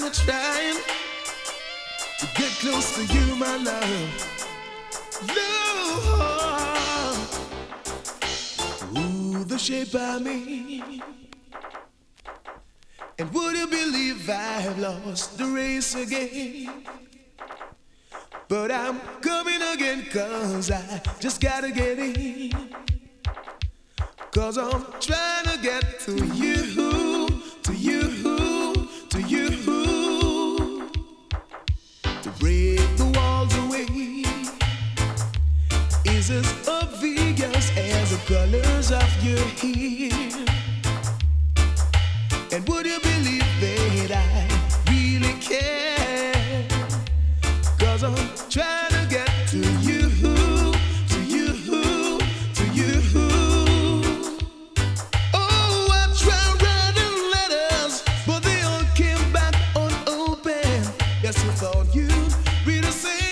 trying to get close to you, my love. Love, ooh, the shape I mean. And would you believe I've lost the race again? But I'm coming again, 'cause I just gotta get in. 'Cause I'm trying to get to you, to you, to you. To break the walls away is as obvious as the colors of your hair. And would you believe that I really care? 'Cause I'm trying to get to you, to you, to you. Oh, I tried writing letters, but they all came back unopened. Yes, I thought you'd read the same.